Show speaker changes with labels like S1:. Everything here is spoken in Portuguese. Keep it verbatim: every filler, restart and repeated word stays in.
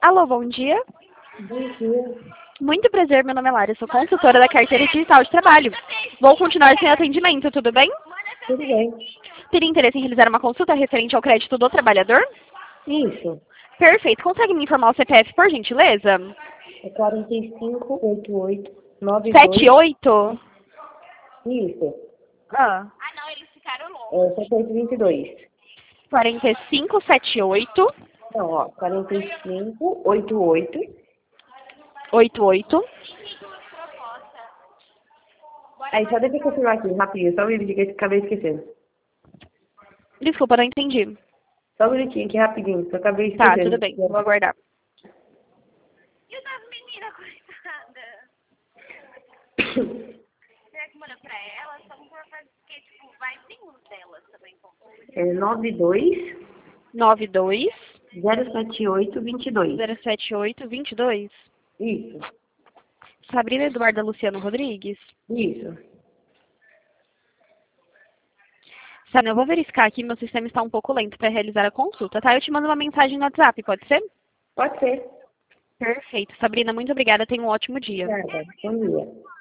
S1: Alô, bom dia.
S2: Bom dia.
S1: Muito prazer, meu nome é Lara, eu sou consultora da carteira digital de trabalho. Vou continuar sem atendimento, tudo bem?
S2: Tudo bem.
S1: Teria interesse em realizar uma consulta referente ao crédito do trabalhador?
S2: Isso.
S1: Perfeito. Consegue me informar o C P F, por gentileza?
S2: É quarenta e cinco, oitenta e oito, noventa e dois.
S1: Sete oito.
S2: Isso.
S1: Ah.
S2: É setenta e oito, vinte e dois.
S1: quarenta e cinco, setenta e oito.
S2: Não, ó. quarenta e cinco, oitenta e oito.
S1: oitenta e oito.
S2: Aí, só deixa eu confirmar aqui, rapidinho. Só um minutinho que eu acabei esquecendo.
S1: Desculpa, não entendi.
S2: Só um minutinho aqui, rapidinho. Que eu acabei
S1: Tá,
S2: esquecendo.
S1: tudo bem. Vou aguardar.
S3: E o das meninas, coitada? Será que manda pra elas? Só por causa que, tipo, vai vir um delas também.
S2: É nove dois,
S1: nove dois.
S2: zero sete oito, vinte e dois.
S1: zero sete oito, vinte e dois.
S2: Isso.
S1: Sabrina Eduarda Luciano Rodrigues.
S2: Isso.
S1: Sabe, eu vou verificar aqui, meu sistema está um pouco lento para realizar a consulta, tá? Eu te mando uma mensagem no WhatsApp, pode ser?
S2: Pode ser.
S1: Perfeito. Sabrina, muito obrigada. Tenha um ótimo dia.
S2: Nada. Bom dia.